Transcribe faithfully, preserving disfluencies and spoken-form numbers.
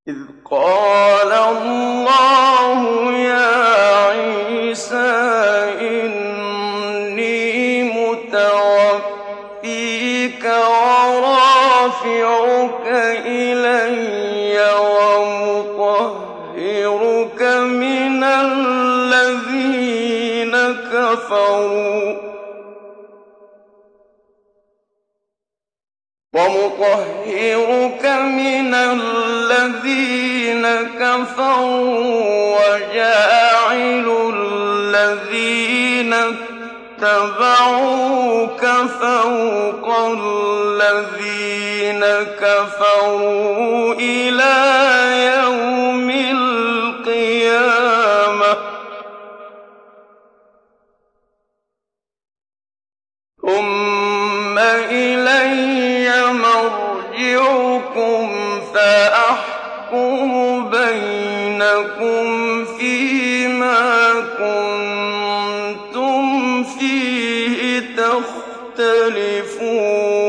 إذ قال الله يا عيسى إني متوفيك ورافعك إلي ومطهرك من الذين كفروا ومطهرك من الذين كفروا وجاعل الذين اتبعوك فوق الذين كفروا إلى يوم القيامة ثم إلي مرجعكم فأحكم بينكم فيما كنتم فيه تختلفون